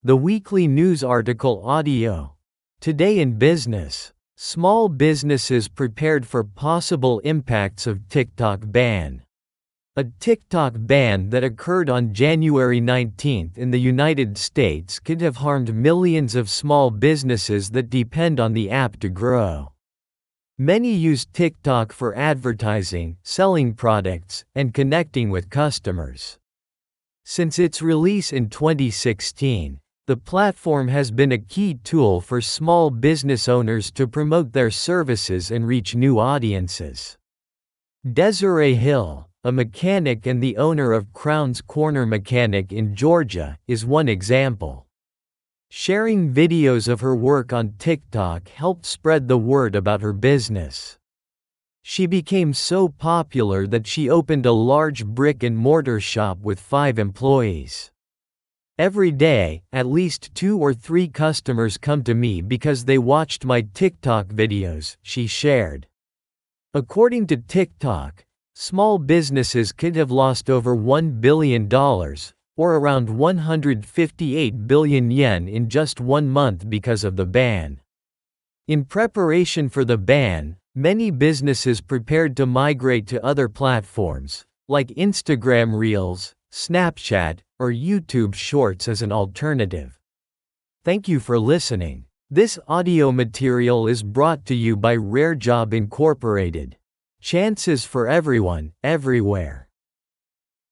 The weekly news article audio. Today in business. Small businesses prepared for possible impacts of TikTok ban. A TikTok ban that occurred on January 19 in the United States could have harmed millions of small businesses that depend on the app to grow. Many use TikTok for advertising, selling products, and connecting with customers. Since its release in 2016, the platform has been a key tool for small business owners to promote their services and reach new audiences. Desiree Hill, a mechanic and the owner of Crown's Corner Mechanic in Georgia, is one example. Sharing videos of her work on TikTok helped spread the word about her business. She became so popular that she opened a large brick-and-mortar shop with 5 employees. Every day, at least 2 or 3 customers come to me because they watched my TikTok videos, she shared. According to TikTok, small businesses could have lost over $1 billion, or around 158 billion yen in just 1 month because of the ban. In preparation for the ban, many businesses prepared to migrate to other platforms, like Instagram Reels, Snapchat, or YouTube Shorts as an alternative. Thank you for listening. This audio material is brought to you by Rare Job Incorporated. Chances for everyone, everywhere.